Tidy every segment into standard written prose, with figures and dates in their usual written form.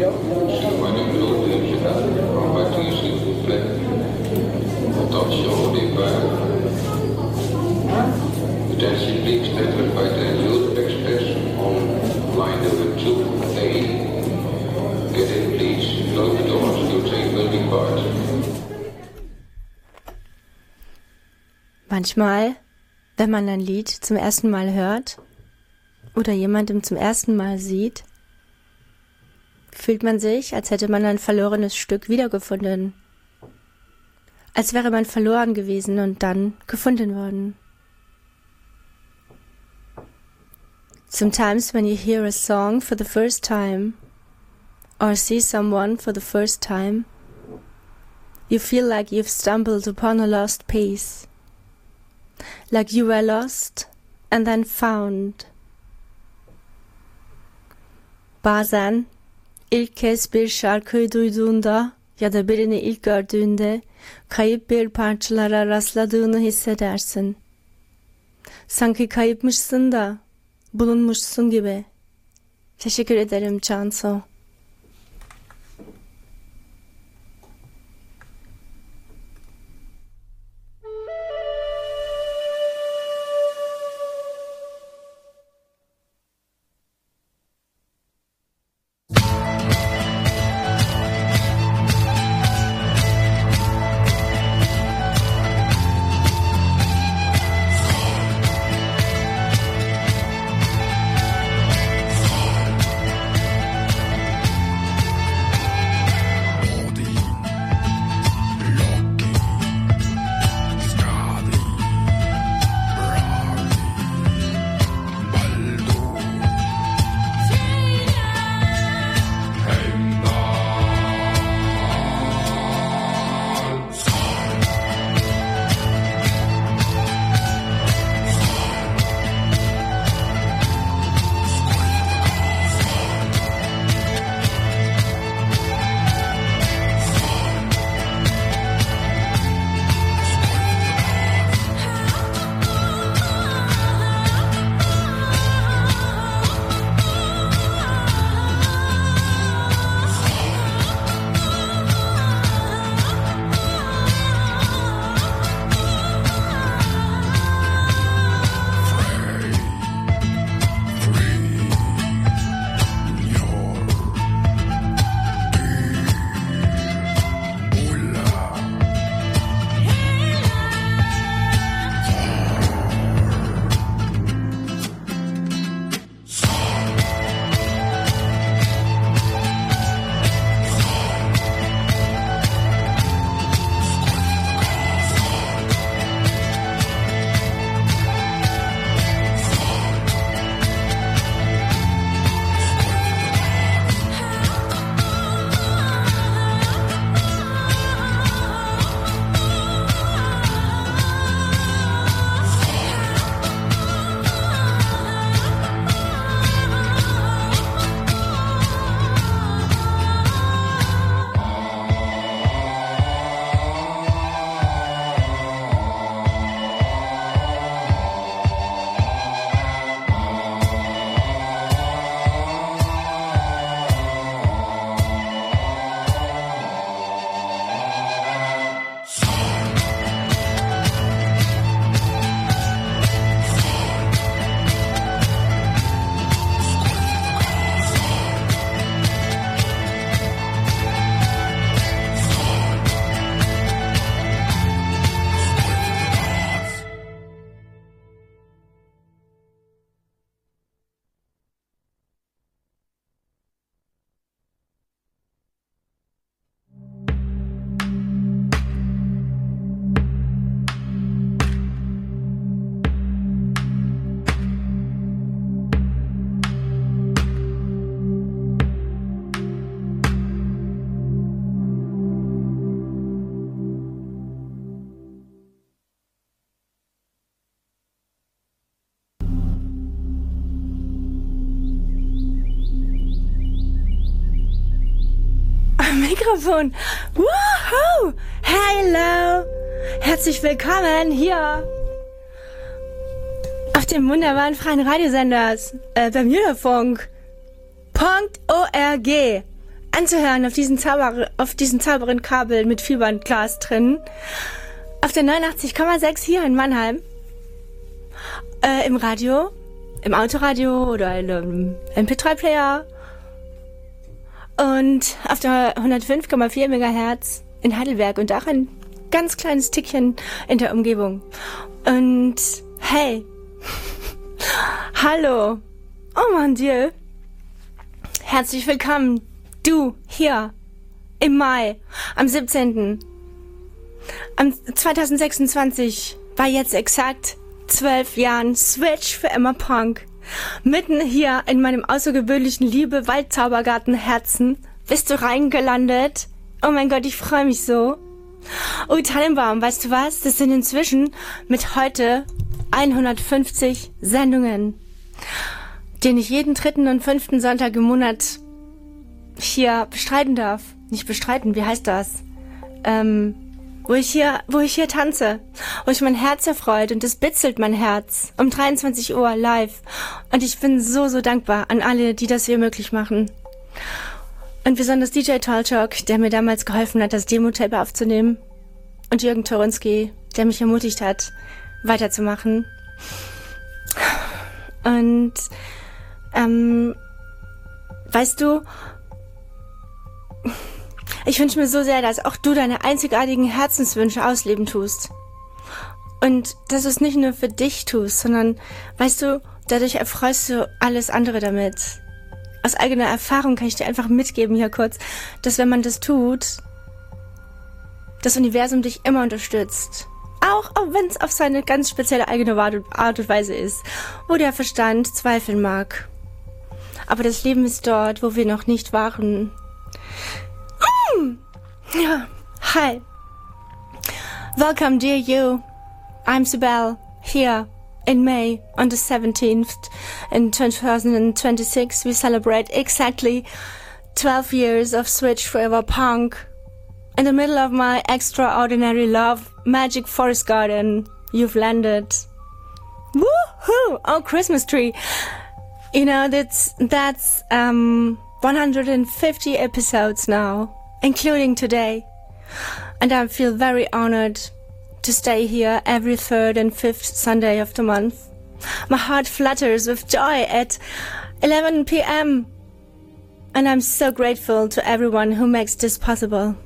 Zie meine Blutlichter van wat hier s'il vous plaît. Attention au départ. Attention please, enter by the Youth Express on line number 2A. Get in please, close the doors, your train will depart. Manchmal, wenn man ein Lied zum ersten Mal hört oder jemandem zum ersten Mal sieht, fühlt man sich, als hätte man ein verlorenes Stück wiedergefunden. Als wäre man verloren gewesen und dann gefunden worden. Sometimes when you hear a song for the first time or see someone for the first time, you feel like you've stumbled upon a lost piece. Like you were lost and then found. Bazen ilk kez bir şarkıyı duyduğunda ya da birini ilk gördüğünde kayıp bir parçalara rastladığını hissedersin. Sanki kayıpmışsın da bulunmuşsun gibi. Teşekkür ederim Cansu. Mikrofon. Woohoo! Hello! Herzlich willkommen hier auf dem wunderbaren freien Radiosender Bermudafunk.org. anzuhören auf diesen sauberen Kabel mit Vielbandglas drin. Auf der 89,6 hier in Mannheim. Im Radio, im Autoradio oder in einem MP3-Player. Und auf der 105,4 MHz in Heidelberg und auch ein ganz kleines Tickchen in der Umgebung. Und hey, hallo, oh mon Dieu, herzlich willkommen, du hier im Mai, am 17. Am 2026 war jetzt exakt 12 Jahren Switch für immer Punk. Mitten hier in meinem außergewöhnlichen Liebe-Waldzaubergarten-Herzen bist du reingelandet. Oh mein Gott, ich freue mich so. Oh, Tannenbaum, weißt du was? Das sind inzwischen mit heute 150 Sendungen, den ich jeden 3. und 5. Sonntag im Monat hier bestreiten darf. Nicht bestreiten, wie heißt das? Wo ich hier tanze, wo ich mein Herz erfreut und es bitzelt mein Herz um 23 Uhr live. Und ich bin so, so dankbar an alle, die das hier möglich machen. Und besonders DJ Talchok, der mir damals geholfen hat, das Demo-Tape aufzunehmen. Und Jürgen Toronski, der mich ermutigt hat, weiterzumachen. Und, weißt du, ich wünsche mir so sehr, dass auch du deine einzigartigen Herzenswünsche ausleben tust. Und dass du es nicht nur für dich tust, sondern, weißt du, dadurch erfreust du alles andere damit. Aus eigener Erfahrung kann ich dir einfach mitgeben hier kurz, dass wenn man das tut, das Universum dich immer unterstützt. Auch wenn es auf seine ganz spezielle eigene Art und Weise ist, wo der Verstand zweifeln mag. Aber das Leben ist dort, wo wir noch nicht waren. Ja, hi. Welcome, dear you. I'm Sibel, here in May on the 17th in 2026. We celebrate exactly 12 years of Switch Forever Punk. In the middle of my extraordinary love, magic forest garden, you've landed. Woohoo! Oh, Christmas tree. You know, that's 150 episodes now, including today. And I feel very honored to stay here every 3rd and 5th Sunday of the month. My heart flutters with joy at 11 p.m. And I'm so grateful to everyone who makes this possible.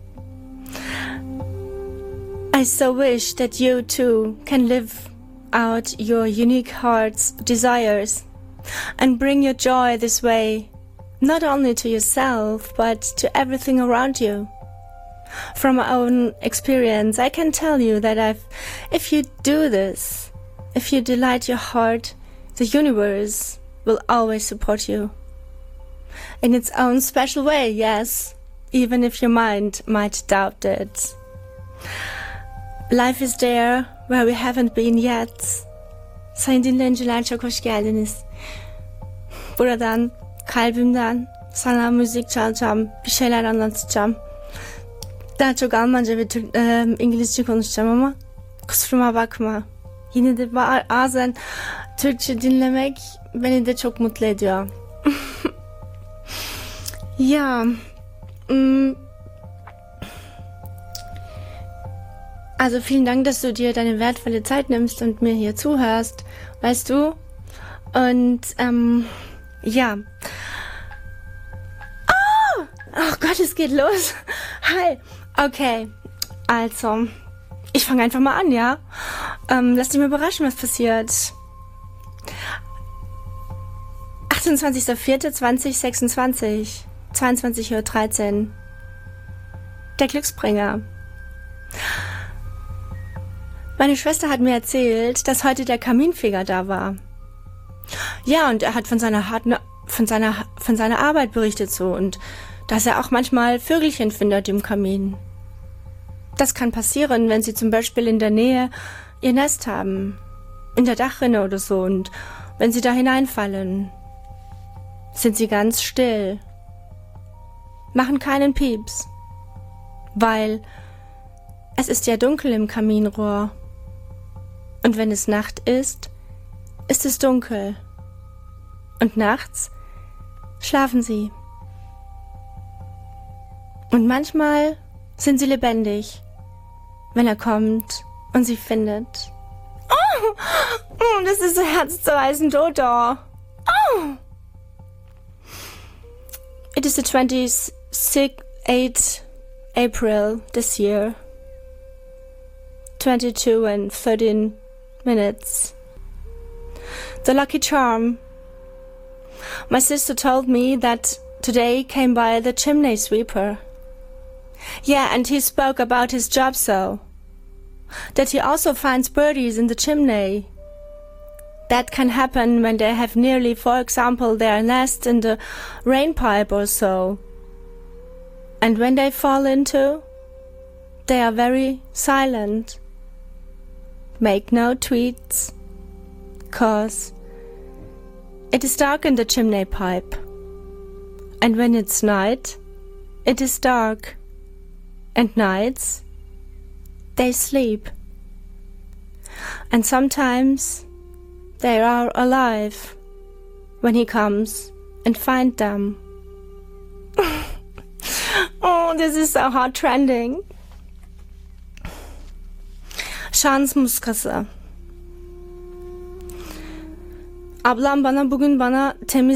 I so wish that you too can live out your unique heart's desires and bring your joy this way, not only to yourself, but to everything around you. From my own experience, I can tell you that if you do this, if you delight your heart, the universe will always support you. In its own special way, yes, even if your mind might doubt it. Life is there where we haven't been yet. Sayın dinleyiciler, çok hoş geldiniz. Buradan, kalbimden sana müzik çalacağım, bir şeyler anlatacağım. Daha çok Almanca ve İngilizce konuşacağım ama kusuruma bakma. Yine de bazen Türkçe dinlemek beni de çok mutlu ediyor. Ja, also vielen Dank, dass du dir deine wertvolle Zeit nimmst und mir hier zuhörst, weißt du? Und, ja. Oh Gott, es geht los. Hi. Okay, also, ich fange einfach mal an, ja? Lass dich mal überraschen, was passiert. 28.04.2026, 22:13 Uhr. Der Glücksbringer. Meine Schwester hat mir erzählt, dass heute der Kaminfeger da war. Ja, und er hat von seiner Arbeit berichtet so und dass er auch manchmal Vögelchen findet im Kamin. Das kann passieren, wenn sie zum Beispiel in der Nähe ihr Nest haben, in der Dachrinne oder so, und wenn sie da hineinfallen, sind sie ganz still, machen keinen Pieps, weil es ist ja dunkel im Kaminrohr. Und wenn es Nacht ist, ist es dunkel. Und nachts schlafen sie. Und manchmal sind sie lebendig, wenn er kommt und sie findet. Oh, das ist so herzzerreißend, oder? Oh! It is the 28th April this year. 22 and 13 minutes. The lucky charm. My sister told me that today came by the chimney sweeper. Yeah, and he spoke about his job so. That he also finds birdies in the chimney. That can happen when they have nearly, for example, their nest in the rain pipe or so. And when they fall into, they are very silent. Make no tweets, 'cause it is dark in the chimney pipe. And when it's night, it is dark. And nights, they sleep. And sometimes they are alive when he comes and finds them. Oh, this is so hard trending. Şans muskası. Ablam bugün bana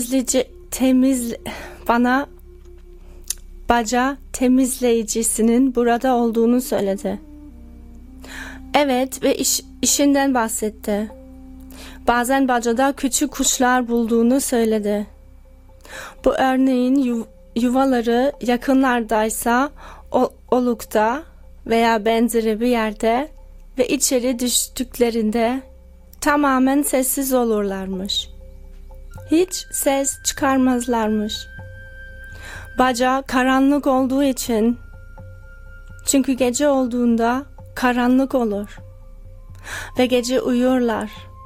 baca temizleyicisinin burada olduğunu söyledi. Evet ve işinden bahsetti. Bazen bacada küçük kuşlar bulduğunu söyledi. Bu örneğin yuvaları yakınlardaysa olukta veya benzeri bir yerde ve içeri düştüklerinde tamamen sessiz olurlarmış. Hiç ses çıkarmazlarmış. Baca karanlık olduğu için, çünkü gece olduğunda karanlık olur ve gece uyurlar.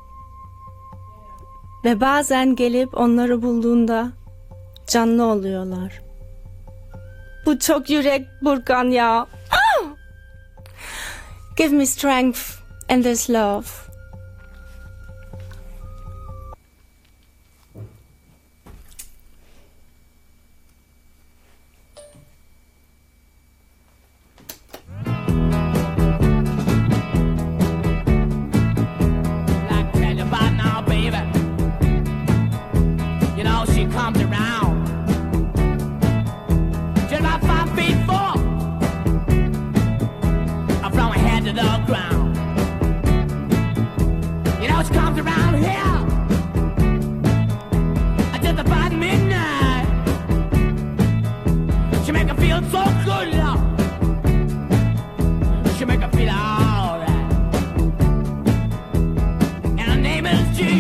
Ve bazen gelip onları bulduğunda canlı oluyorlar. Bu çok yürek burkan ya. Oh! Give me strength and this love. Comes around just about 5'4" from her head to the ground. You know she comes around here just about midnight. She make her feel so good, Lord. She make her feel alright. And her name is G.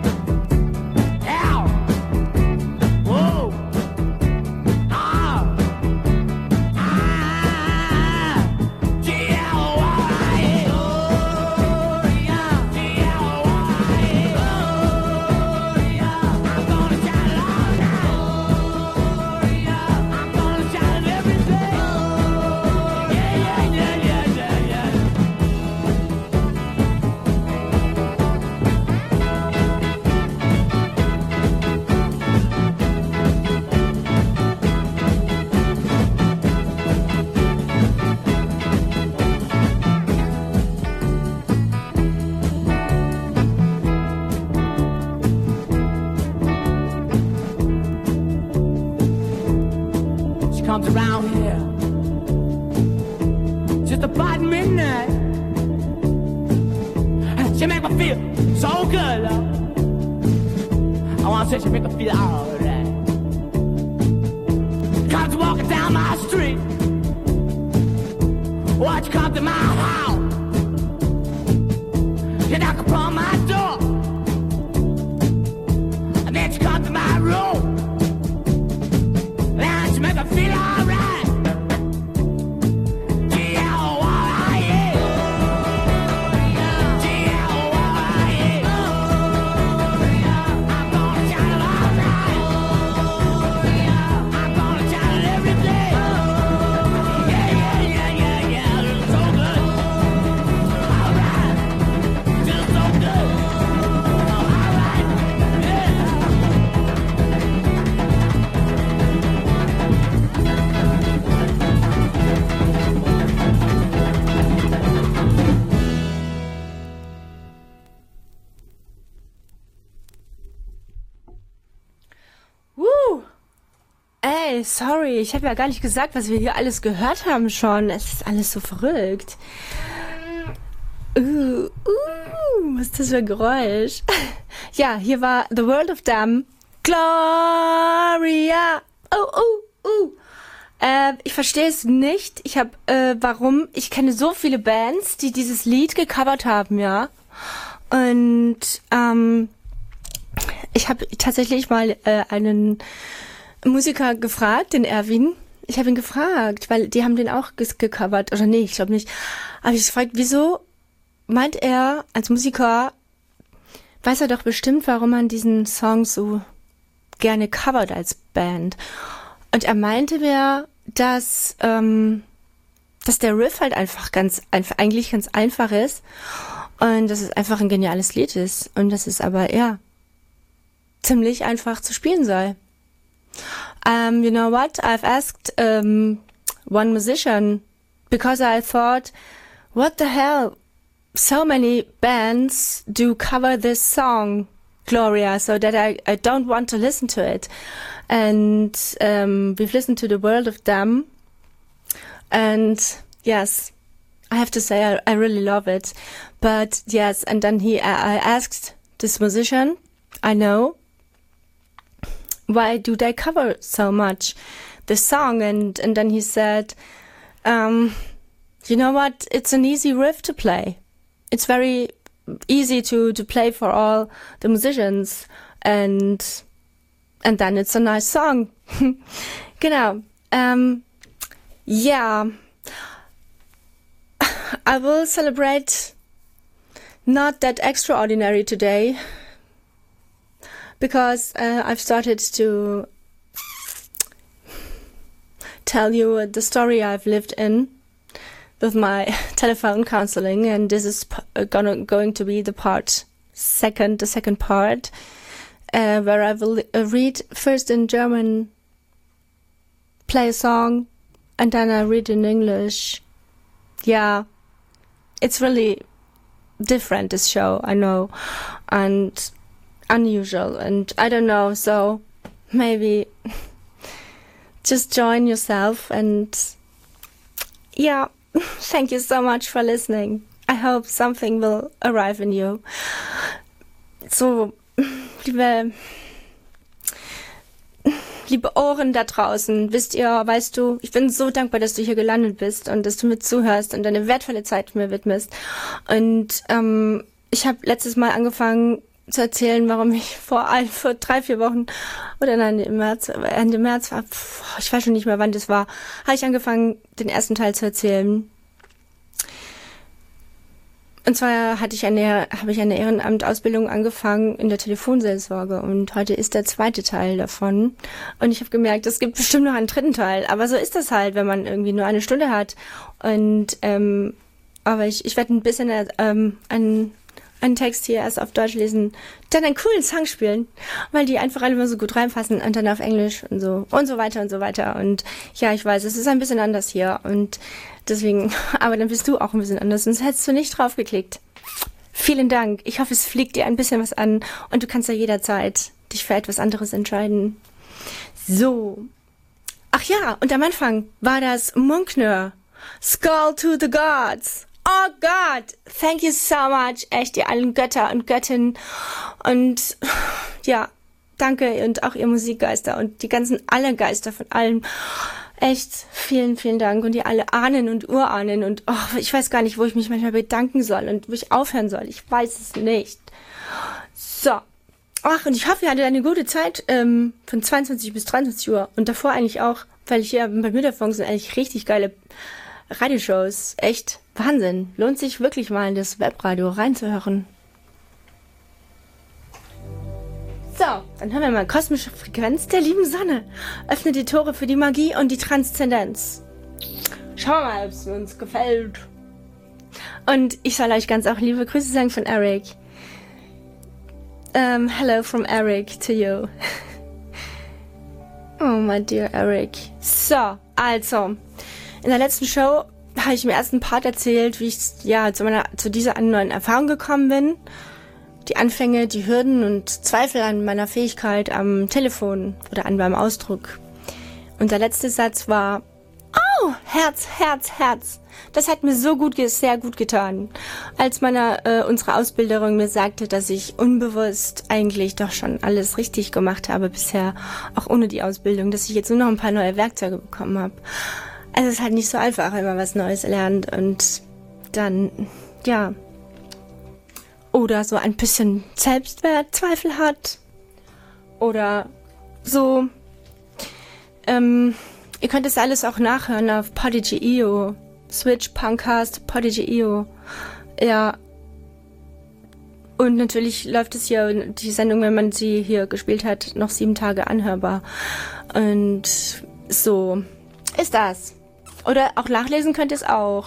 Comes around here just about midnight. She make me feel so good, Lord. I wanna say she make me feel alright. Comes walking down my street. Watch come to my house. She knock upon my door, and then she comes to my room. And she make me feel alright. Hi, sorry, ich habe ja gar nicht gesagt, was wir hier alles gehört haben schon. Es ist alles so verrückt. Was ist das für ein Geräusch? Ja, hier war The World of Damn. Gloria. Ich verstehe es nicht. Ich habe, warum? Ich kenne so viele Bands, die dieses Lied gecovert haben, ja. Und ich habe tatsächlich mal einen Musiker gefragt, den Erwin. Ich habe ihn gefragt, weil die haben den auch gecovert. Oder nee, ich glaube nicht. Aber ich gefragt, wieso meint er als Musiker, weiß er doch bestimmt, warum man diesen Song so gerne covert als Band. Und er meinte mir, dass der Riff halt eigentlich ganz einfach ist und dass es einfach ein geniales Lied ist und dass es aber ja ziemlich einfach zu spielen sei. You know what? I've asked one musician because I thought, what the hell? So many bands do cover this song, Gloria, so that I don't want to listen to it. And we've listened to The World of Damn. And yes, I have to say I really love it. But yes, and then I asked this musician, I know, why do they cover so much this song? And then he said, you know what? It's an easy riff to play. It's very easy to play for all the musicians. And then it's a nice song. Genau. Yeah. I will celebrate not that extraordinary today because I've started to tell you the story I've lived in with my telephone counseling, and this is going to be the second part, where I will read first in German, play a song, and then I read in English. Yeah, it's really different, this show, I know, and unusual, and I don't know, so maybe just join yourself, and yeah, thank you so much for listening. I hope something will arrive in you. So, liebe Ohren da draußen, weißt du, ich bin so dankbar, dass du hier gelandet bist und dass du mir zuhörst und deine wertvolle Zeit mir widmest. Und ich habe letztes Mal angefangen zu erzählen, warum ich vor 3-4 Wochen oder nein, Ende März war, ich weiß schon nicht mehr, wann das war, habe ich angefangen, den ersten Teil zu erzählen. Und zwar habe ich eine Ehrenamtausbildung angefangen in der Telefonseelsorge und heute ist der zweite Teil davon. Und ich habe gemerkt, es gibt bestimmt noch einen dritten Teil, aber so ist das halt, wenn man irgendwie nur eine Stunde hat. Und aber ich werde ein bisschen einen Text hier erst auf Deutsch lesen, dann einen coolen Song spielen, weil die einfach alle immer so gut reinpassen und dann auf Englisch und so weiter und so weiter. Und ja, ich weiß, es ist ein bisschen anders hier und deswegen, aber dann bist du auch ein bisschen anders, sonst hättest du nicht drauf geklickt. Vielen Dank. Ich hoffe, es fliegt dir ein bisschen was an und du kannst ja jederzeit dich für etwas anderes entscheiden. So. Ach ja, und am Anfang war das Munkner. Skull to the Gods. Oh Gott, thank you so much, echt, ihr allen Götter und Göttinnen und ja, danke und auch ihr Musikgeister und die alle Geister von allem, echt, vielen, vielen Dank und ihr alle Ahnen und Urahnen und ich weiß gar nicht, wo ich mich manchmal bedanken soll und wo ich aufhören soll, ich weiß es nicht. So, ach, und ich hoffe, ihr hattet eine gute Zeit von 22 bis 23 Uhr und davor eigentlich auch, weil hier bei Mütterfunk sind eigentlich richtig geile Radioshows, echt Wahnsinn. Lohnt sich wirklich mal in das Webradio reinzuhören. So, dann hören wir mal kosmische Frequenz der lieben Sonne. Öffne die Tore für die Magie und die Transzendenz. Schauen wir mal, ob es uns gefällt. Und ich soll euch ganz auch liebe Grüße sagen von Eric. Hello from Eric to you. Oh, my dear Eric. So, also, in der letzten Show habe ich im ersten Part erzählt, wie ich zu dieser neuen Erfahrung gekommen bin. Die Anfänge, die Hürden und Zweifel an meiner Fähigkeit am Telefon oder an meinem Ausdruck. Und der letzte Satz war, oh, Herz, Herz, Herz. Das hat mir sehr gut getan. Als unsere Ausbilderin mir sagte, dass ich unbewusst eigentlich doch schon alles richtig gemacht habe bisher, auch ohne die Ausbildung, dass ich jetzt nur noch ein paar neue Werkzeuge bekommen habe. Also es ist halt nicht so einfach, wenn man was Neues lernt und dann, ja, oder so ein bisschen Selbstwertzweifel hat oder so. Ihr könnt das alles auch nachhören auf Podigy.io, Switch, Punkcast, Podigy.io. Ja. Und natürlich läuft es hier, die Sendung, wenn man sie hier gespielt hat, noch 7 Tage anhörbar. Und so ist das. Oder auch nachlesen könnt ihr es auch.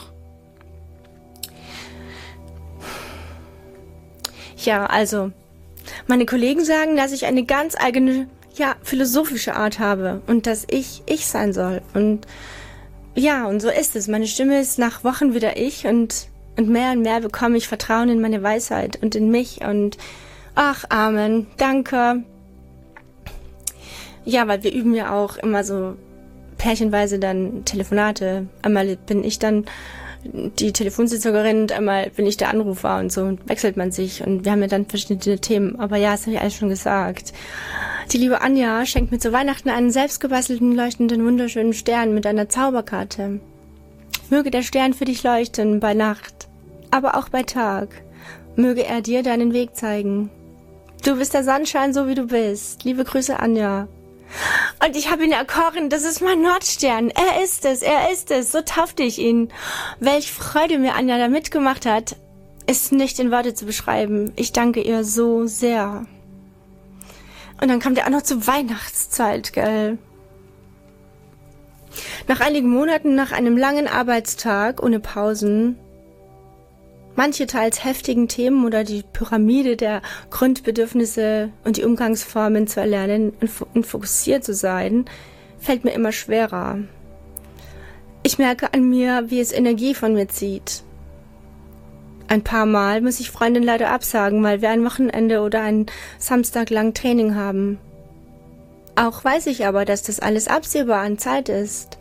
Ja, also, meine Kollegen sagen, dass ich eine ganz eigene, philosophische Art habe und dass ich sein soll. Und ja, und so ist es. Meine Stimme ist nach Wochen wieder ich und mehr bekomme ich Vertrauen in meine Weisheit und in mich und ach, Amen, danke. Ja, weil wir üben ja auch immer so pärchenweise dann Telefonate. Einmal bin ich dann die Telefonsitzerin und einmal bin ich der Anrufer und so und wechselt man sich und wir haben ja dann verschiedene Themen. Aber ja, das habe ich alles schon gesagt. Die liebe Anja schenkt mir zu Weihnachten einen selbstgebastelten, leuchtenden, wunderschönen Stern mit einer Zauberkarte. Möge der Stern für dich leuchten bei Nacht, aber auch bei Tag. Möge er dir deinen Weg zeigen. Du bist der Sonnenschein, so wie du bist. Liebe Grüße, Anja. Und ich habe ihn erkoren, das ist mein Nordstern. Er ist es, so taufte ich ihn. Welch Freude mir Anja da mitgemacht hat, ist nicht in Worte zu beschreiben. Ich danke ihr so sehr. Und dann kommt er auch noch zur Weihnachtszeit, gell? Nach einigen Monaten, nach einem langen Arbeitstag ohne Pausen, manche teils heftigen Themen oder die Pyramide der Grundbedürfnisse und die Umgangsformen zu erlernen und fokussiert zu sein, fällt mir immer schwerer. Ich merke an mir, wie es Energie von mir zieht. Ein paar Mal muss ich Freundin leider absagen, weil wir ein Wochenende oder einen Samstag lang Training haben. Auch weiß ich aber, dass das alles absehbar an Zeit ist.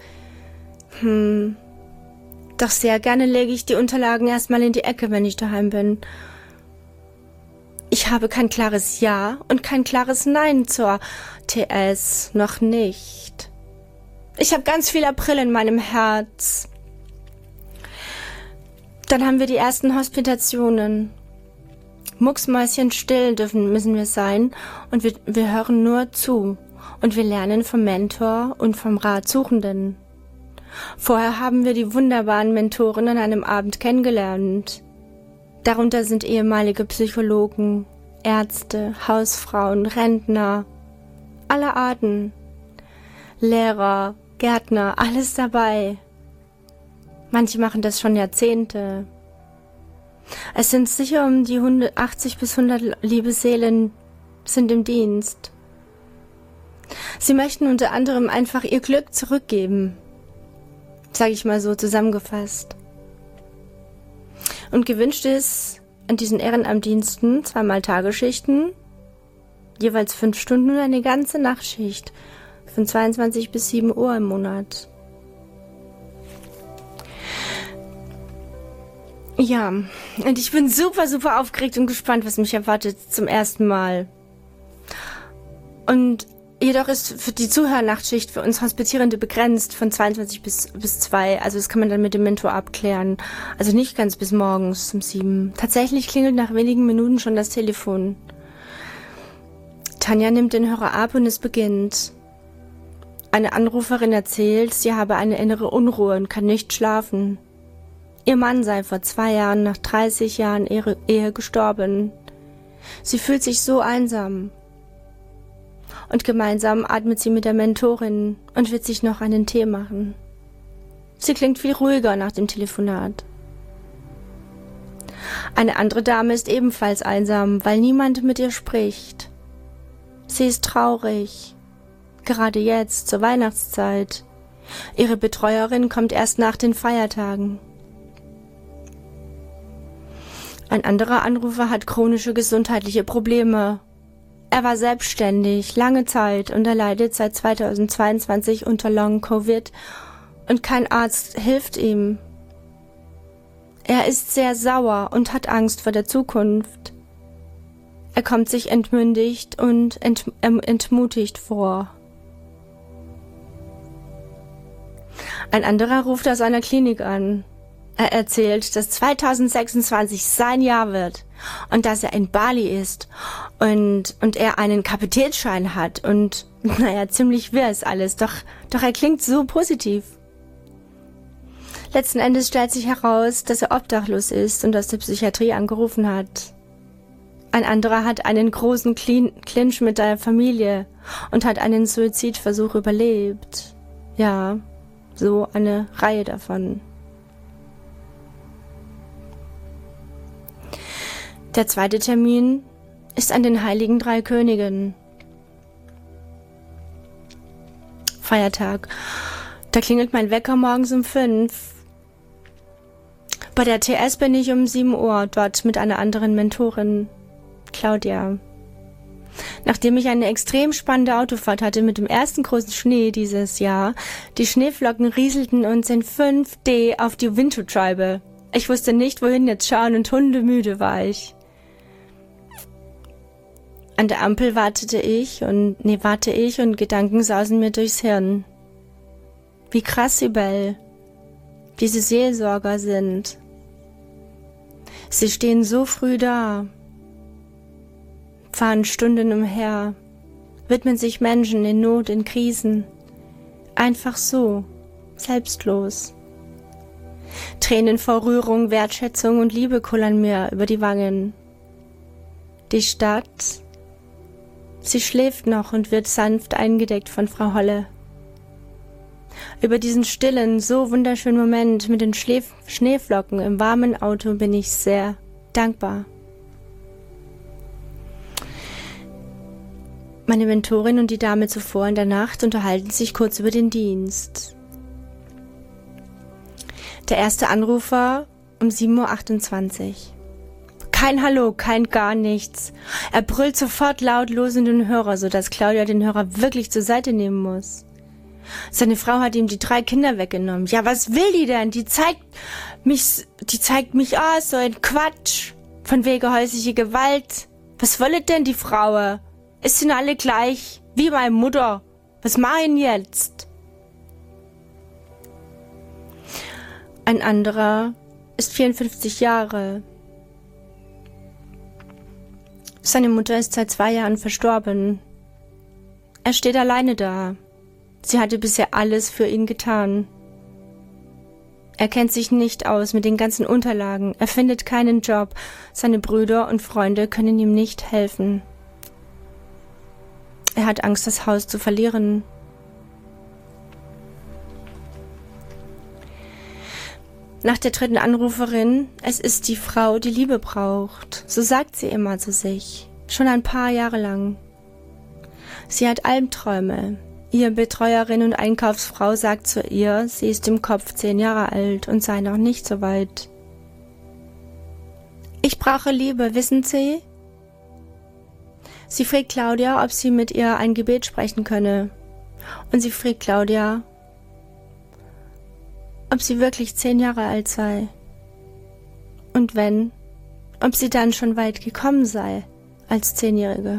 Doch sehr gerne lege ich die Unterlagen erstmal in die Ecke, wenn ich daheim bin. Ich habe kein klares Ja und kein klares Nein zur TS, noch nicht. Ich habe ganz viel April in meinem Herz. Dann haben wir die ersten Hospitationen. Mucksmäuschenstill müssen wir sein und wir hören nur zu und wir lernen vom Mentor und vom Ratsuchenden. Vorher haben wir die wunderbaren Mentoren an einem Abend kennengelernt. Darunter sind ehemalige Psychologen, Ärzte, Hausfrauen, Rentner, aller Arten, Lehrer, Gärtner, alles dabei. Manche machen das schon Jahrzehnte. Es sind sicher um die 80 bis 100 liebe Seelen sind im Dienst. Sie möchten unter anderem einfach ihr Glück zurückgeben, sage ich mal so zusammengefasst. Und gewünscht ist an diesen Ehrenamtdiensten 2-mal Tagesschichten, jeweils 5 Stunden und eine ganze Nachtschicht von 22 bis 7 Uhr im Monat. Ja, und ich bin super, super aufgeregt und gespannt, was mich erwartet zum ersten Mal. Und jedoch ist für die Zuhörnachtschicht für uns Hospitierende begrenzt von 22 bis 2. Also das kann man dann mit dem Mentor abklären. Also nicht ganz bis morgens um 7. Tatsächlich klingelt nach wenigen Minuten schon das Telefon. Tanja nimmt den Hörer ab und es beginnt. Eine Anruferin erzählt, sie habe eine innere Unruhe und kann nicht schlafen. Ihr Mann sei vor 2 Jahren nach 30 Jahren Ehe gestorben. Sie fühlt sich so einsam. Und gemeinsam atmet sie mit der Mentorin und wird sich noch einen Tee machen. Sie klingt viel ruhiger nach dem Telefonat. Eine andere Dame ist ebenfalls einsam, weil niemand mit ihr spricht. Sie ist traurig. Gerade jetzt, zur Weihnachtszeit. Ihre Betreuerin kommt erst nach den Feiertagen. Ein anderer Anrufer hat chronische gesundheitliche Probleme. Er war selbstständig, lange Zeit, und er leidet seit 2022 unter Long-Covid und kein Arzt hilft ihm. Er ist sehr sauer und hat Angst vor der Zukunft. Er kommt sich entmündigt und entmutigt vor. Ein anderer ruft aus einer Klinik an. Er erzählt, dass 2026 sein Jahr wird und dass er in Bali ist und er einen Kapitänsschein hat und, naja, ziemlich wirr ist alles, doch er klingt so positiv. Letzten Endes stellt sich heraus, dass er obdachlos ist und aus der Psychiatrie angerufen hat. Ein anderer hat einen großen Clinch mit der Familie und hat einen Suizidversuch überlebt. Ja, so eine Reihe davon. Der zweite Termin ist an den Heiligen Drei Königen. Feiertag. Da klingelt mein Wecker morgens um 5. Bei der TS bin ich um 7 Uhr dort mit einer anderen Mentorin, Claudia. Nachdem ich eine extrem spannende Autofahrt hatte mit dem ersten großen Schnee dieses Jahr, die Schneeflocken rieselten uns in 5D auf die Windschutscheibe. Ich wusste nicht, wohin jetzt schauen und hundemüde war ich. An der Ampel warte ich und Gedanken sausen mir durchs Hirn. Wie krass, Sibel, diese Seelsorger sind. Sie stehen so früh da, fahren Stunden umher, widmen sich Menschen in Not, in Krisen. Einfach so, selbstlos. Tränen vor Rührung, Wertschätzung und Liebe kullern mir über die Wangen. Die Stadt, sie schläft noch und wird sanft eingedeckt von Frau Holle. Über diesen stillen, so wunderschönen Moment mit den Schneeflocken im warmen Auto bin ich sehr dankbar. Meine Mentorin und die Dame zuvor in der Nacht unterhalten sich kurz über den Dienst. Der erste Anrufer um 7:28 Uhr. Kein Hallo, kein gar nichts. Er brüllt sofort laut los in den Hörer, sodass Claudia den Hörer wirklich zur Seite nehmen muss. Seine Frau hat ihm die 3 Kinder weggenommen. Ja, was will die denn? Die zeigt mich aus, so ein Quatsch. Von wegen häusliche Gewalt. Was wolle denn die Frau? Es sind alle gleich, wie meine Mutter. Was mach ich denn jetzt? Ein anderer ist 54 Jahre. Seine Mutter ist seit 2 Jahren verstorben. Er steht alleine da. Sie hatte bisher alles für ihn getan. Er kennt sich nicht aus mit den ganzen Unterlagen. Er findet keinen Job. Seine Brüder und Freunde können ihm nicht helfen. Er hat Angst, das Haus zu verlieren. Nach der dritten Anruferin, es ist die Frau, die Liebe braucht. So sagt sie immer zu sich. Schon ein paar Jahre lang. Sie hat Albträume. Ihre Betreuerin und Einkaufsfrau sagt zu ihr, sie ist im Kopf 10 Jahre alt und sei noch nicht so weit. Ich brauche Liebe, wissen Sie? Sie fragt Claudia, ob sie mit ihr ein Gebet sprechen könne. Und sie fragt Claudia, ob sie wirklich 10 Jahre alt sei. Und wenn, ob sie dann schon weit gekommen sei als 10-Jährige.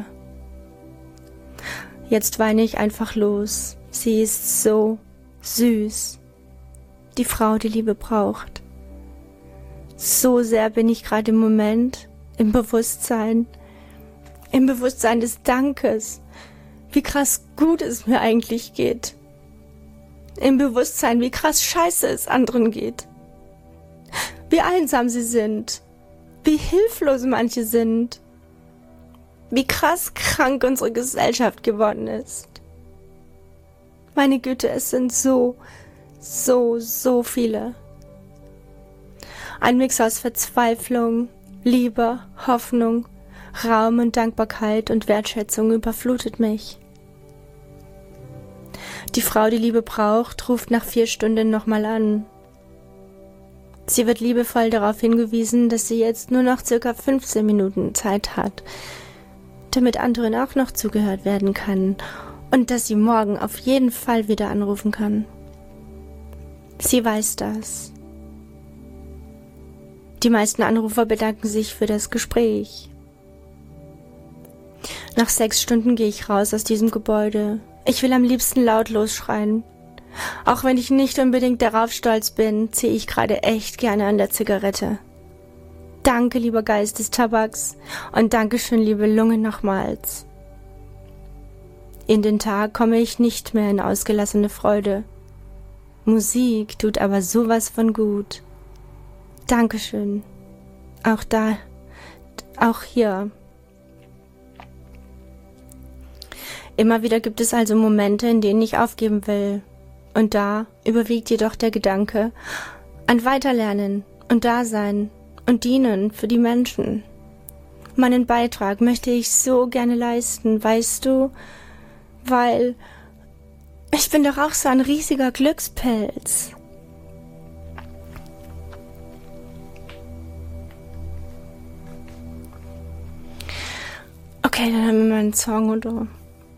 Jetzt weine ich einfach los. Sie ist so süß. Die Frau, die Liebe braucht. So sehr bin ich gerade im Moment im Bewusstsein des Dankes, wie krass gut es mir eigentlich geht. Im Bewusstsein, wie krass scheiße es anderen geht. Wie einsam sie sind. Wie hilflos manche sind. Wie krass krank unsere Gesellschaft geworden ist. Meine Güte, es sind so viele. Ein Mix aus Verzweiflung, Liebe, Hoffnung, Raum und Dankbarkeit und Wertschätzung überflutet mich. Die Frau, die Liebe braucht, ruft nach 4 Stunden nochmal an. Sie wird liebevoll darauf hingewiesen, dass sie jetzt nur noch ca. 15 Minuten Zeit hat. damit anderen auch noch zugehört werden kann und dass sie morgen auf jeden Fall wieder anrufen kann. Sie weiß das. Die meisten Anrufer bedanken sich für das Gespräch. Nach 6 Stunden gehe ich raus aus diesem Gebäude. Ich will am liebsten lautlos schreien. Auch wenn ich nicht unbedingt darauf stolz bin, ziehe ich gerade echt gerne an der Zigarette. Danke, lieber Geist des Tabaks, und Dankeschön, liebe Lunge, nochmals. In den Tag komme ich nicht mehr in ausgelassene Freude. Musik tut aber sowas von gut. Dankeschön. Auch hier. Immer wieder gibt es also Momente, in denen ich aufgeben will. Und da überwiegt jedoch der Gedanke an Weiterlernen und Dasein und Dienen für die Menschen. Meinen Beitrag möchte ich so gerne leisten, weißt du, weil ich bin doch auch so ein riesiger Glückspilz. Okay, dann haben wir mal einen Song, oder?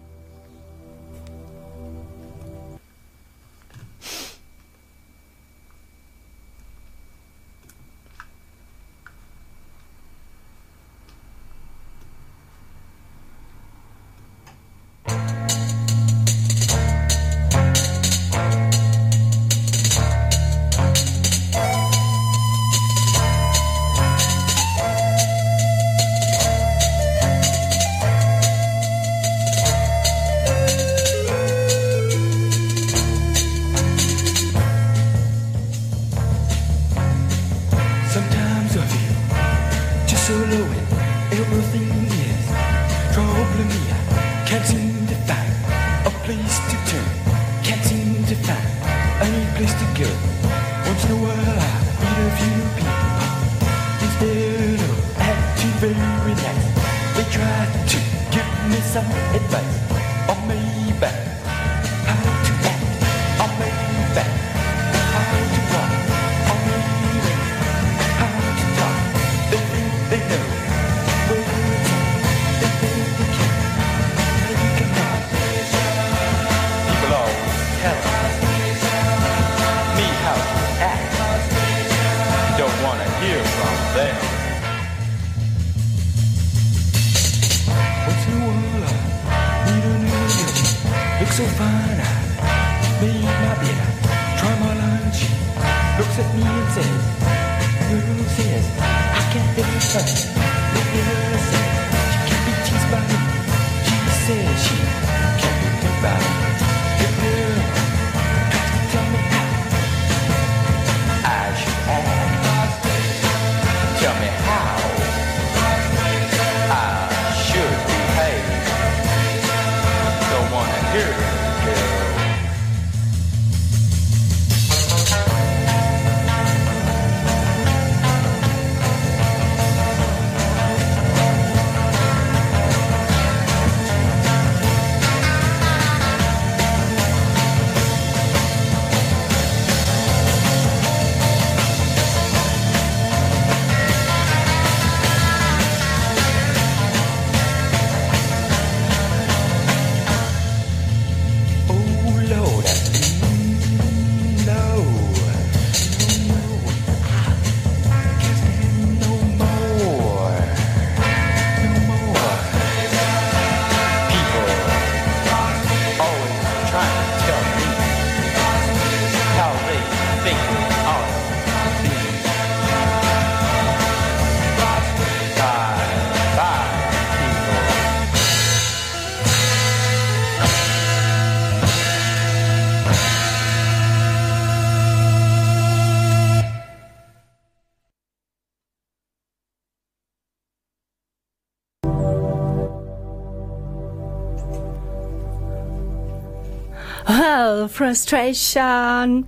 Well, frustration.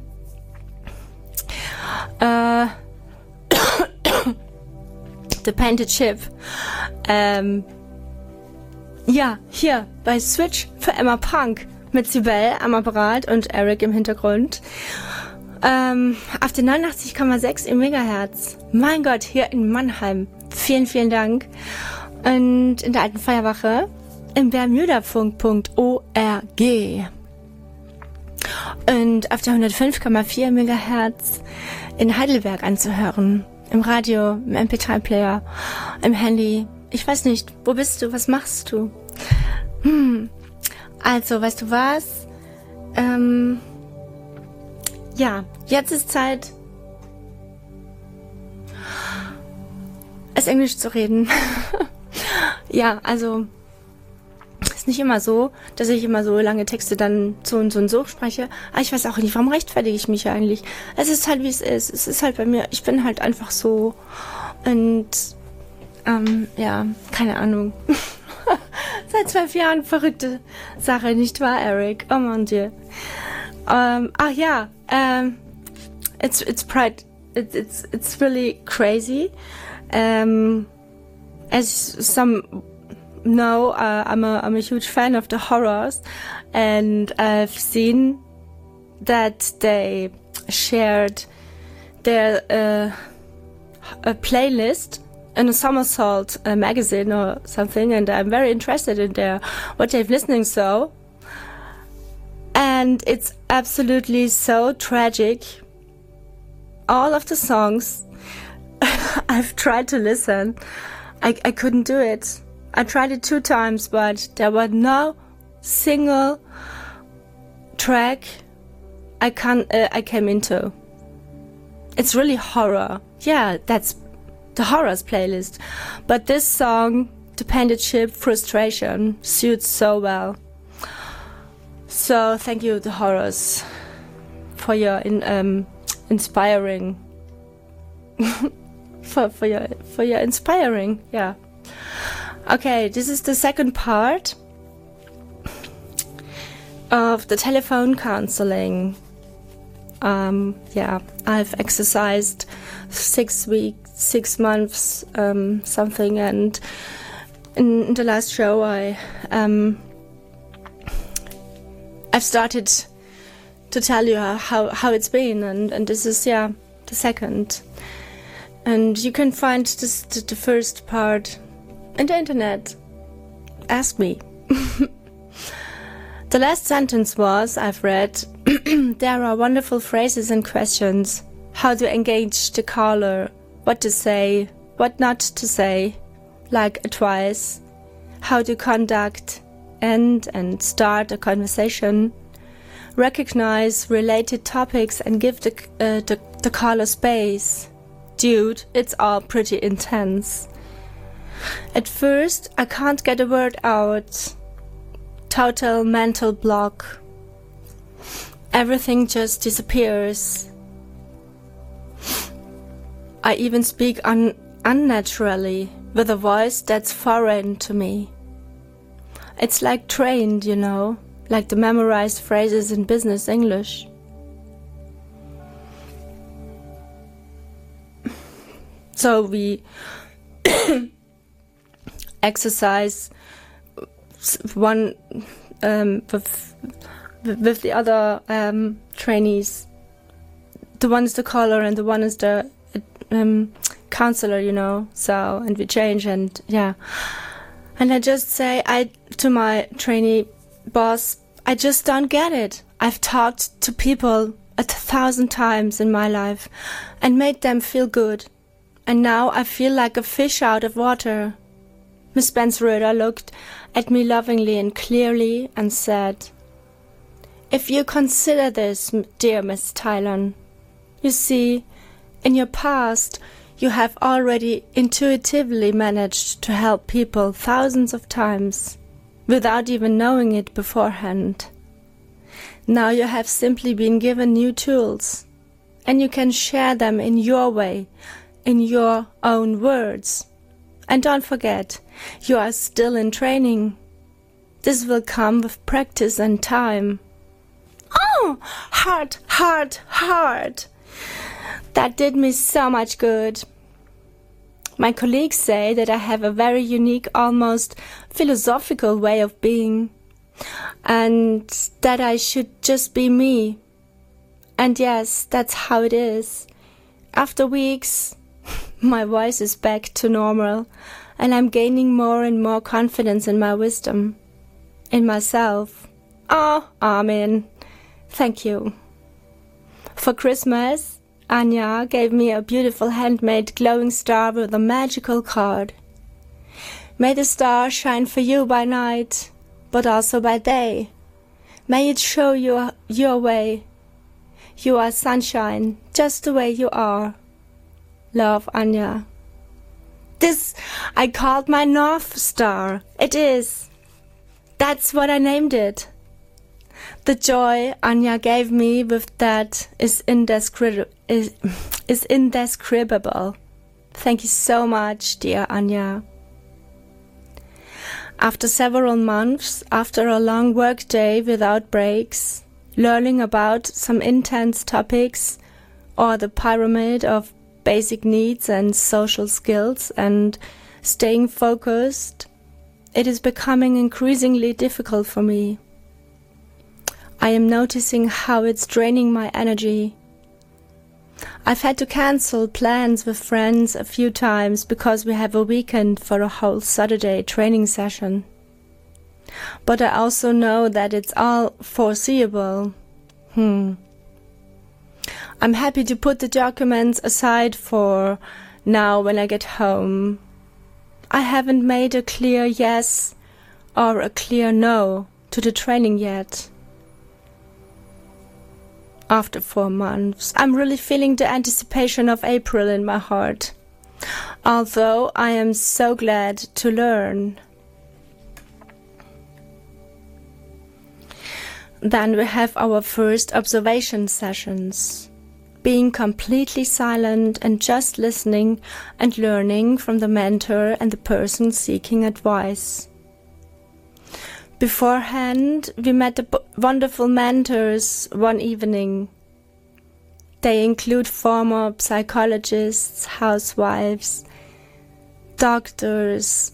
The Painted Ship. Ja, hier bei Switch für Emma Punk mit Sibel am Apparat und Eric im Hintergrund. Auf den 89,6 im Megahertz. Mein Gott, hier in Mannheim. Vielen, vielen Dank. Und in der alten Feuerwache im bermudafunk.org und auf der 105,4 MHz in Heidelberg anzuhören. Im Radio, im MP3-Player, im Handy. Ich weiß nicht, wo bist du, was machst du? Also, weißt du was? Ja, jetzt ist Zeit, es Englisch zu reden. Ja, also ist nicht immer so, dass ich immer so lange Texte dann so und so spreche. Aber ich weiß auch nicht, warum rechtfertige ich mich eigentlich? Es ist halt, wie es ist. Es ist halt bei mir, ich bin halt einfach so. Und, ja, keine Ahnung. Seit 12 Jahren verrückte Sache, nicht wahr, Eric? Oh mon Dieu. It's really crazy. As some know, I'm a huge fan of the horrors, and I've seen that they shared their a playlist in a Somersault magazine or something, and I'm very interested in what they've listening so. And it's absolutely so tragic. All of the songs I've tried to listen, I couldn't do it. I tried it 2 times, but there was no single track I came into. It's really horror. Yeah, that's the horrors playlist. But this song, Dependent Ship Frustration, suits so well. So thank you, the horrors, for your inspiring, for your inspiring, yeah. Okay, this is the second part of the telephone counseling. Yeah, I've exercised 6 months, something, and in the last show I've started to tell you how it's been, and this is, yeah, the second. And you can find the first part in the internet. Ask me. The last sentence was, I've read, there are wonderful phrases and questions. How to engage the caller, what to say, what not to say, like advice, how to conduct, end and start a conversation, recognize related topics and give the caller space. Dude, it's all pretty intense. At first, I can't get a word out. Total mental block. Everything just disappears. I even speak unnaturally, with a voice that's foreign to me. It's like trained, you know, like the memorized phrases in business English. So we exercise one with the other trainees. The one is the caller and the one is the counselor, you know. So, and we change, and yeah. And I just say to my trainee boss, I just don't get it. I've talked to people 1,000 times in my life and made them feel good. And now I feel like a fish out of water. Miss Spence-Röder looked at me lovingly and clearly and said, if you consider this, dear Miss Tylon, you see, in your past, you have already intuitively managed to help people thousands of times, without even knowing it beforehand. Now you have simply been given new tools, and you can share them in your way, in your own words. And don't forget, you are still in training. This will come with practice and time. Oh, hard. That did me so much good. My colleagues say that I have a very unique, almost philosophical way of being, and that I should just be me. And yes, that's how it is. After weeks, my voice is back to normal, and I'm gaining more and more confidence in my wisdom, in myself. Oh, Amen. Thank you. For Christmas, Anya gave me a beautiful handmade glowing star with a magical card. May the star shine for you by night, but also by day. May it show you your way. You are sunshine, just the way you are. Love, Anya. This I called my North Star. It is. That's what I named it. The joy Anya gave me with that is indescribable. Thank you so much, dear Anya. After several months, after a long work day without breaks, learning about some intense topics or the pyramid of basic needs and social skills and staying focused, it is becoming increasingly difficult for me. I am noticing how it's draining my energy. I've had to cancel plans with friends a few times because we have a weekend for a whole Saturday training session. But I also know that it's all foreseeable. I'm happy to put the documents aside for now when I get home. I haven't made a clear yes or a clear no to the training yet. After 4 months, I'm really feeling the anticipation of April in my heart, although I am so glad to learn. Then we have our first observation sessions, being completely silent and just listening and learning from the mentor and the person seeking advice. Beforehand, we met the wonderful mentors one evening. They include former psychologists, housewives, doctors,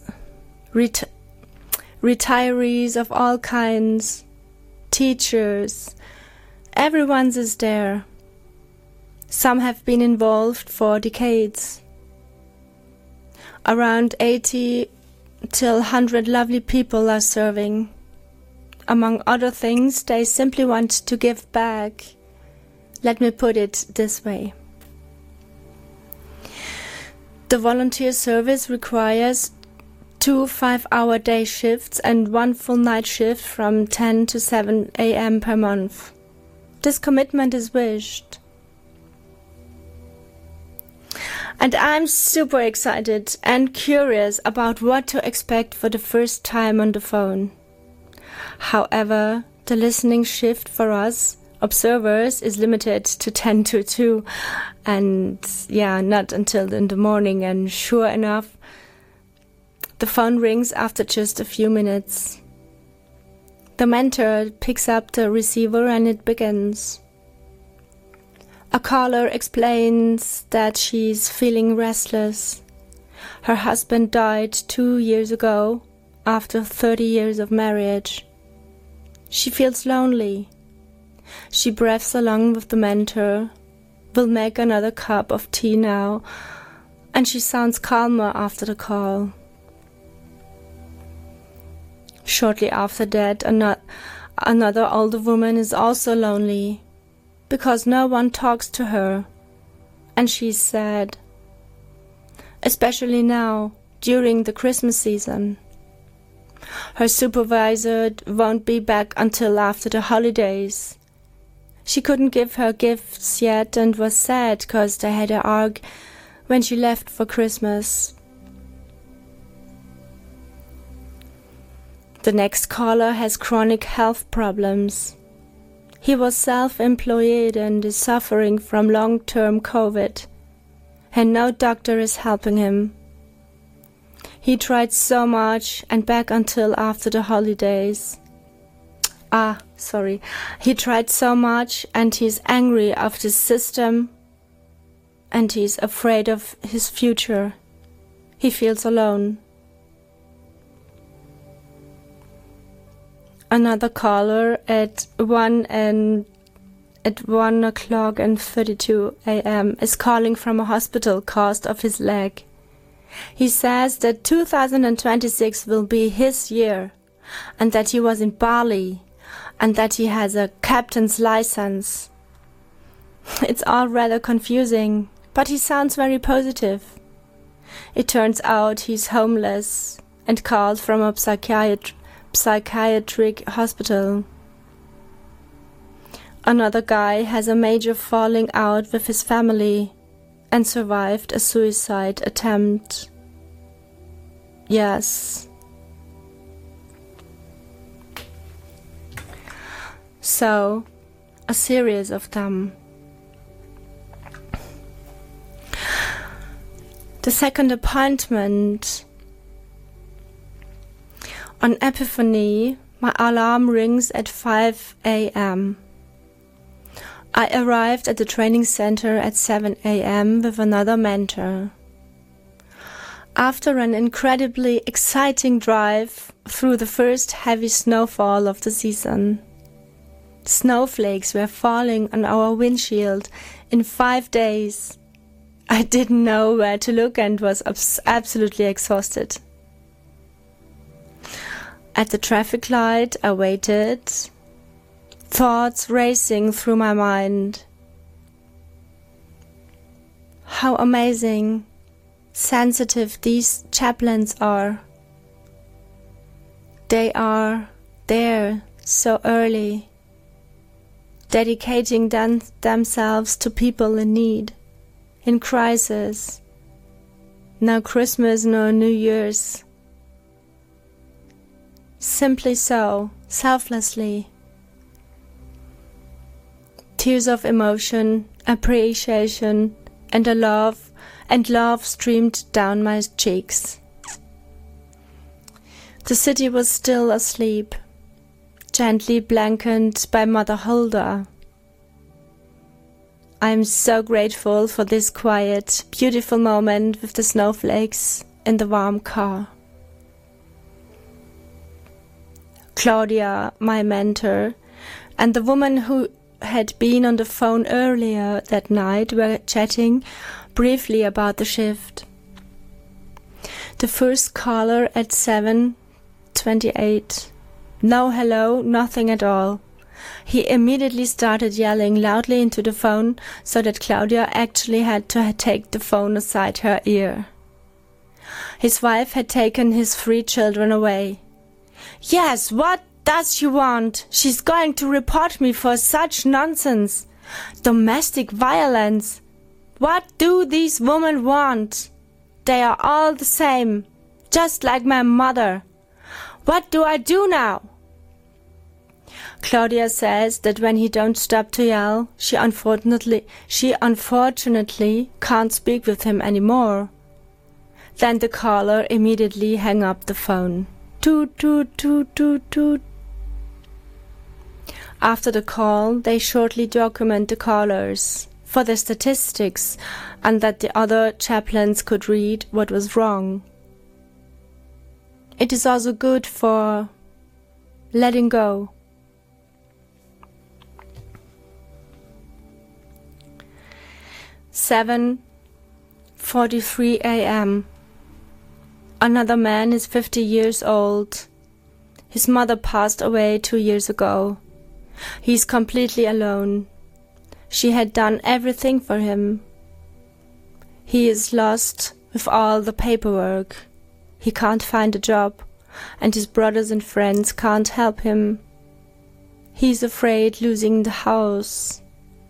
retirees of all kinds, teachers. Everyone is there. Some have been involved for decades. Around 80 till 100 lovely people are serving. Among other things, they simply want to give back. Let me put it this way. The volunteer service requires 2 5-hour day shifts and 1 full night shift from 10 to 7 a.m. per month. This commitment is wished. And I'm super excited and curious about what to expect for the first time on the phone. However, the listening shift for us observers is limited to 10 to 2 and not until in the morning, and sure enough, the phone rings after just a few minutes. The mentor picks up the receiver and it begins. A caller explains that she's feeling restless. Her husband died 2 years ago after 30 years of marriage. She feels lonely. She breathes along with the mentor, will make another cup of tea now, and she sounds calmer after the call. Shortly after that, another older woman is also lonely, because no one talks to her, and she's sad, especially now, during the Christmas season. Her supervisor won't be back until after the holidays. She couldn't give her gifts yet and was sad because they had an arg when she left for Christmas. The next caller has chronic health problems. He was self-employed and is suffering from long-term COVID, and no doctor is helping him. He tried so much and back until after the holidays. He tried so much and he's angry of the system and he's afraid of his future. He feels alone. Another caller at 1:32 a.m. is calling from a hospital caused of his leg. He says that 2026 will be his year, and that he was in Bali, and that he has a captain's license. It's all rather confusing, but he sounds very positive. It turns out he's homeless and called from a psychiatric hospital. Another guy has a major falling out with his family and survived a suicide attempt. Yes. So, a series of them. The second appointment. On Epiphany, my alarm rings at 5 a.m. I arrived at the training center at 7 a.m. with another mentor. After an incredibly exciting drive through the first heavy snowfall of the season, snowflakes were falling on our windshield in 5 days. I didn't know where to look and was absolutely exhausted. At the traffic light, I waited, thoughts racing through my mind. How amazing, sensitive these chaplains are. They are there so early, dedicating themselves to people in need, in crisis. No Christmas, no New Year's. Simply so, selflessly. Tears of emotion, appreciation, and love streamed down my cheeks. The city was still asleep, gently blanketed by Mother Hulda. I am so grateful for this quiet, beautiful moment with the snowflakes in the warm car. Claudia, my mentor, and the woman who had been on the phone earlier that night were chatting briefly about the shift. The first caller at 7:28. No hello, nothing at all. He immediately started yelling loudly into the phone so that Claudia actually had to take the phone aside her ear. His wife had taken his 3 children away. Yes, what does she want? She's going to report me for such nonsense. Domestic violence. What do these women want? They are all the same, just like my mother. What do I do now? Claudia says that when he don't stop to yell, she unfortunately can't speak with him anymore. Then the caller immediately hung up the phone. Toot, toot, toot, toot, toot. After the call, they shortly document the callers for the statistics and that the other chaplains could read what was wrong. It is also good for letting go. Seven 4:43 a.m. Another man is 50 years old. His mother passed away 2 years ago. He is completely alone. She had done everything for him. He is lost with all the paperwork. He can't find a job, and his brothers and friends can't help him. He's afraid losing the house.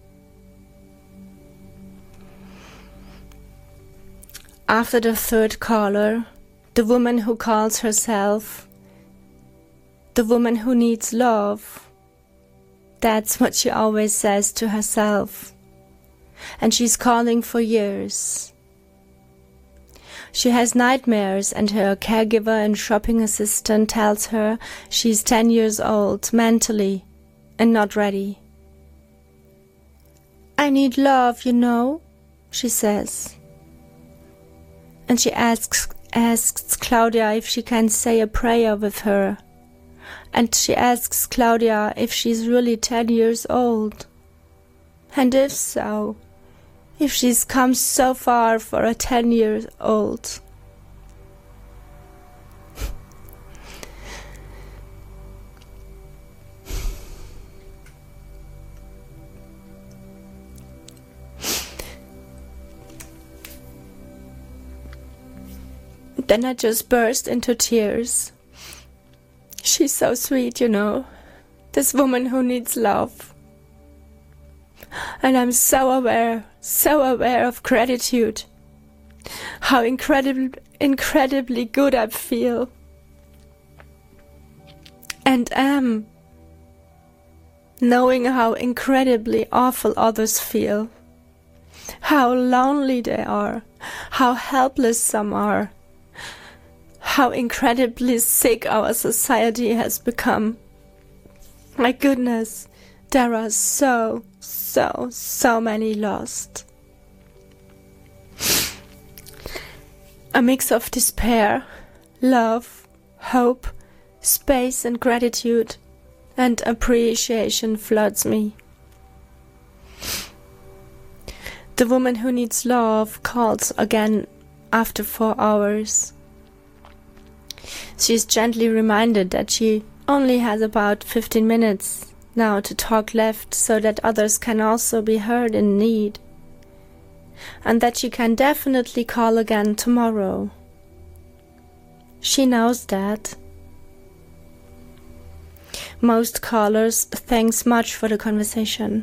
After the third caller, the woman who calls herself the woman who needs love. That's what she always says to herself. And she's calling for years. She has nightmares, and her caregiver and shopping assistant tells her she's 10 years old mentally and not ready. I need love, you know, she says. And she asks Claudia if she can say a prayer with her. And she asks Claudia if she's really 10 years old. And if so, if she's come so far for a 10-year-old. Then I just burst into tears. She's so sweet, you know. This woman who needs love. And I'm so aware of gratitude. How incredibly good I feel. And am. Knowing how incredibly awful others feel. How lonely they are. How helpless some are. How incredibly sick our society has become. My goodness, there are so many lost. A mix of despair, love, hope, space and gratitude and appreciation floods me. The woman who needs love calls again after 4 hours. She is gently reminded that she only has about 15 minutes now to talk left so that others can also be heard in need. And that she can definitely call again tomorrow. She knows that. Most callers thanks much for the conversation.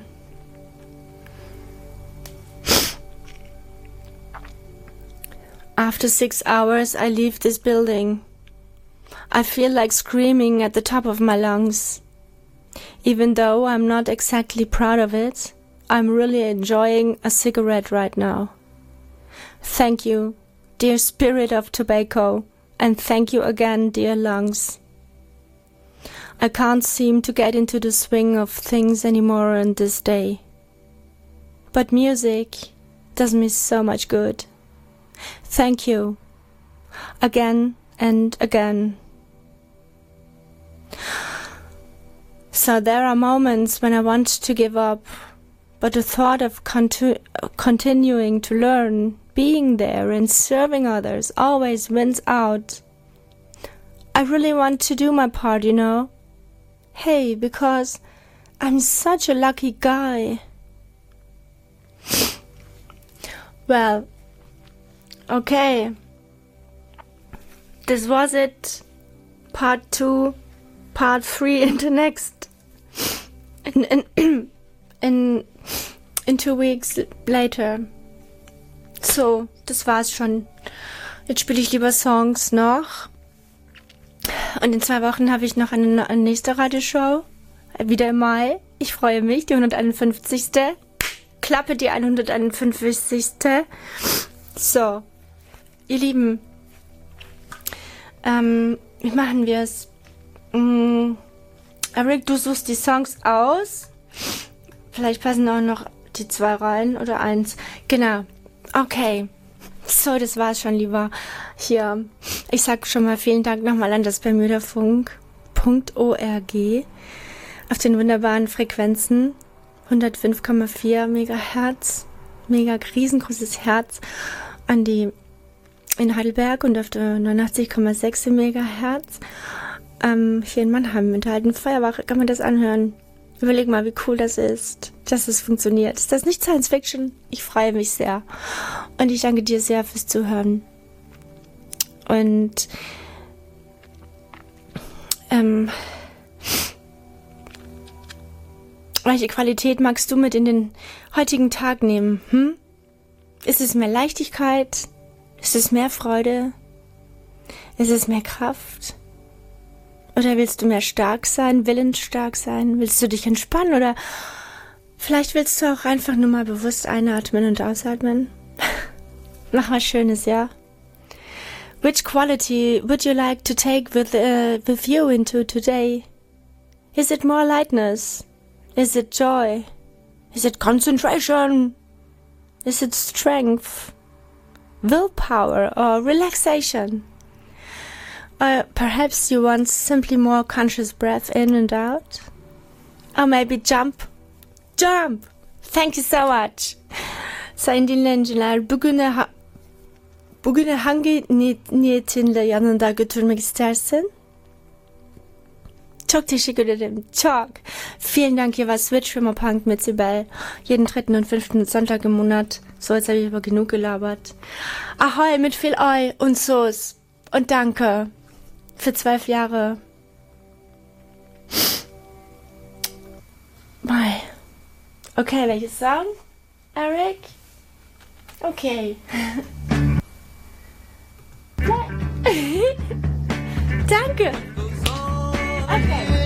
After 6 hours, I leave this building. I feel like screaming at the top of my lungs. Even though I'm not exactly proud of it, I'm really enjoying a cigarette right now. Thank you, dear spirit of tobacco, and thank you again, dear lungs. I can't seem to get into the swing of things anymore on this day. But music does me so much good. Thank you. Again and again. So there are moments when I want to give up, but the thought of continuing to learn, being there and serving others always wins out. I really want to do my part, you know. Hey, because I'm such a lucky guy. Well, okay. This was it. Part 2, Part 3 in the next. In 2 weeks later. So, das war's schon. Jetzt spiele ich lieber Songs noch. Und in 2 Wochen habe ich noch eine nächste Radioshow. Wieder im Mai. Ich freue mich. Die 151. Klappe die 151. So. Ihr Lieben. Wie machen wir es? Eric, du suchst die Songs aus. Vielleicht passen auch noch die 2 rein oder 1. Genau. Okay. So, das war's schon, lieber. Hier. Ich sag schon mal vielen Dank nochmal an das Bermuda-Funk.org auf den wunderbaren Frequenzen 105,4 Megahertz. Mega riesengroßes Herz an die in Heidelberg und auf der 89,6 Megahertz. Hier in Mannheim mit der alten Feuerwache kann man das anhören. Überleg mal, wie cool das ist, dass es funktioniert. Ist das nicht Science Fiction? Ich freue mich sehr. Und ich danke dir sehr fürs Zuhören. Und welche Qualität magst du mit in den heutigen Tag nehmen? Ist es mehr Leichtigkeit? Ist es mehr Freude? Ist es mehr Kraft? Oder willst du mehr stark sein, willensstark sein? Willst du dich entspannen? Oder vielleicht willst du auch einfach nur mal bewusst einatmen und ausatmen? Mach was Schönes, ja? Which quality would you like to take with you into today? Is it more lightness? Is it joy? Is it concentration? Is it strength? Willpower or relaxation? Or perhaps you want simply more conscious breath in and out? Or maybe jump. Jump! Thank you so much. Sayın dinleyiciler, bugüne hangi niyetinle yanında götürmek istersin? Çok teşekkür ederim. Çok. Vielen Dank, hier war Switch Punk mit Sibel. Jeden 3. und 5. Sonntag im Monat. So, jetzt habe ich aber genug gelabert. Ahoi mit viel Oi und So's. Und danke für 12 Jahre. Mei. Okay, welches Song? Eric? Okay. Danke. Okay.